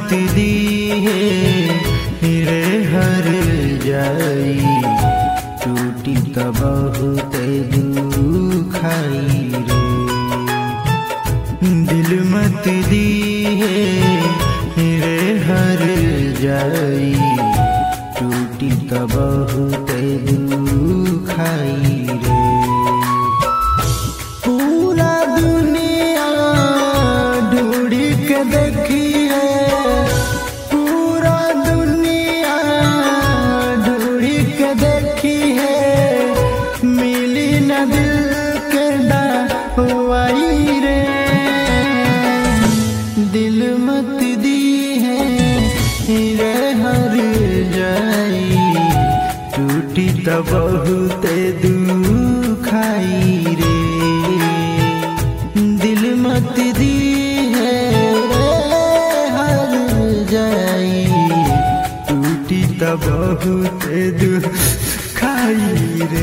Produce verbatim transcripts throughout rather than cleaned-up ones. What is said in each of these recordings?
दी है रे हर जाई, टूटी त बहुत दुखाई रे। दिल मत दी है रे हर जाई, टूटी त बहुत दुखाई रे। पूरा दुनिया ढूंढी के देखी है, पूरा दुनिया ढूंढी के देखी है, मिली न दिल के दवाई रे। दिल मत दी है रे हर जाई, टूटी त बहुत दुखाई रे। दिल मत दी है रे हर जाई, टूटी त बहुत दुखाई रे।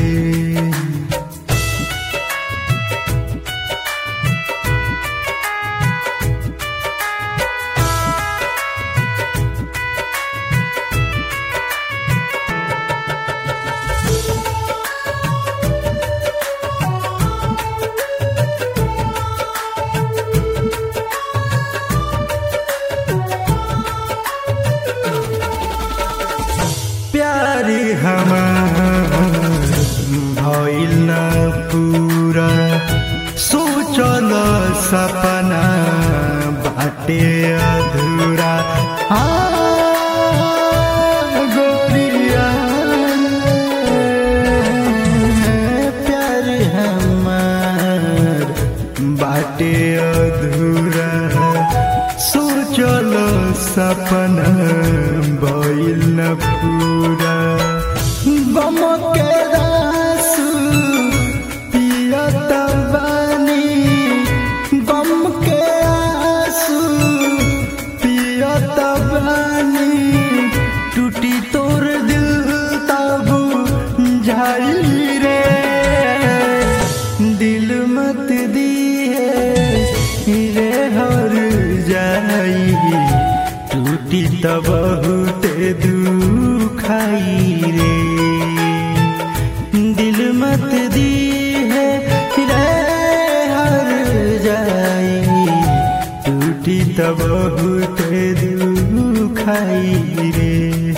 प्यार हमार भइल न पूरा, सोचल सपना बाटे अधूरा। आ गोरिया प्यार हमार बाटे अधूरा, सोचल सपना भइल न पूरा। गम के आंसू पियत बानी, गम के आंसू पियत बानी, टूटी तोर दिल तब झाई रे। दिल मत दी है रे हर जाई, टूटी त बहुत दुखाई रे। दिल मत दी है रे हर जाई, टूटी त बहुत दुखाई रे।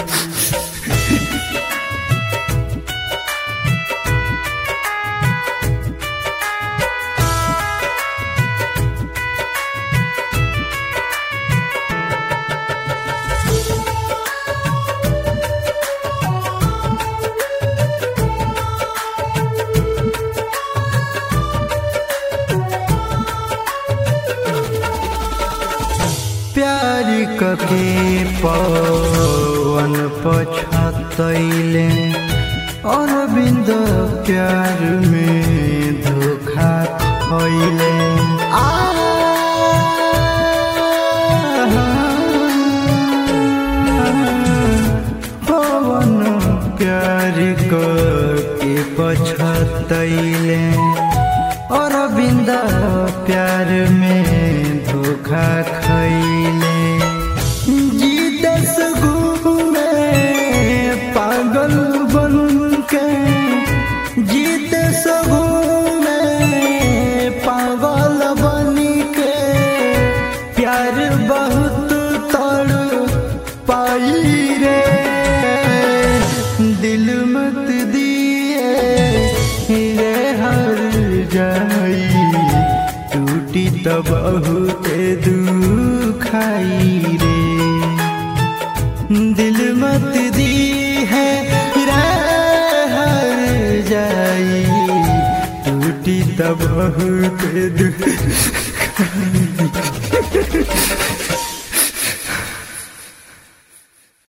प्यार कके पवन पछतैले, अरविंद प्यार में धोखा खैले। आ पवन प्यार कके पछतैले, अरविंद प्यार में धोखा खैले। जीते से घूमे पागल बन के, जीते से घूमे पागल बन के, प्यार बहुत तड़ पाई रे। दिल मत दिए रे हर जाई, टूटी त बहुत दुखाई रे। दिल मत दी है रे हर जाई, टूटी त बहुत दुखाई।